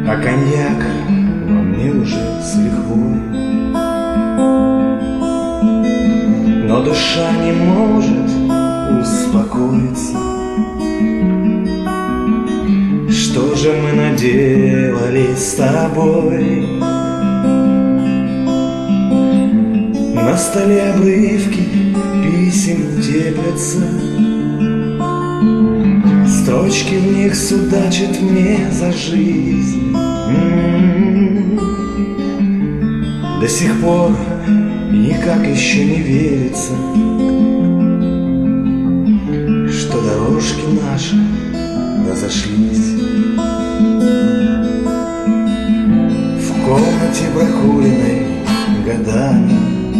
А коньяк во мне уже с лихвой. Но душа не может успокоиться. Что же мы наделали с тобой? На столе обрывки писем теплятся, строчки в них судачат мне за жизнь. До сих пор никак еще не верится, что дорожки наши разошлись. В комнате прокуренной годами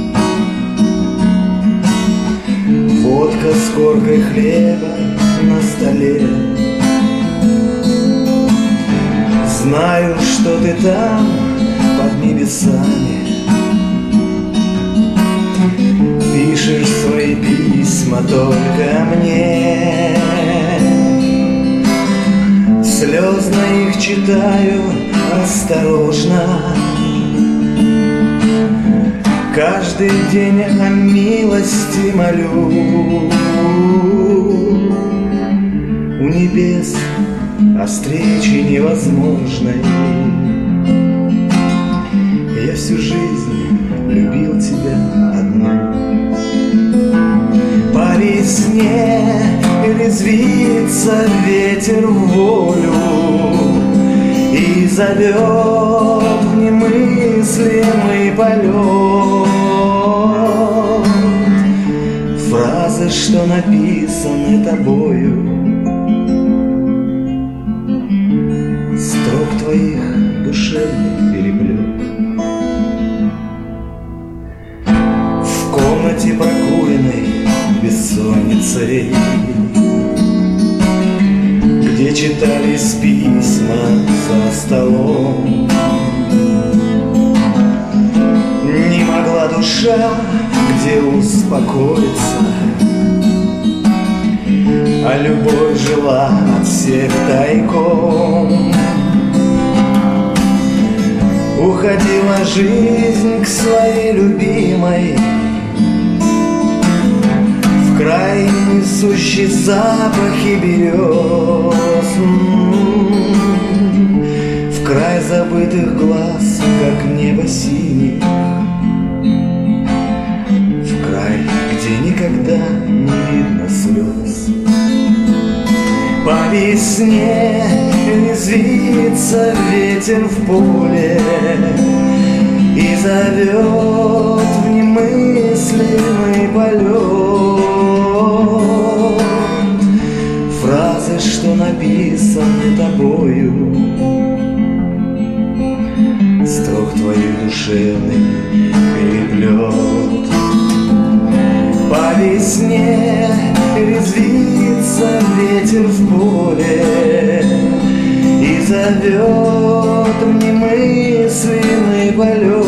водка с коркой хлеба на столе. Знаю, что ты там под небесами пишешь свои письма только мне. Слезно их читаю осторожно, каждый день о милости молю. У небес о встрече невозможной. Я всю жизнь любил тебя одну. По весне резвится ветер в волю и зовет в немыслимый полет. Фразы, что написаны тобою, строк твоих душевный переплет. В комнате прокуренной бессонницей, где читались письма за столом, не могла душа где успокоиться, а любовь жила от всех тайком. Уходила жизнь к своей любимой, в край несущий запахи берез, в край забытых глаз, как небо синих, в край, где никогда не видно слез. По весне резвится ветер в поле и зовет в немыслимый полет. Фразы, что написаны тобою, строк твоих душевный переплет. По весне резвится ветер в поле и зовет в немыслимый полет.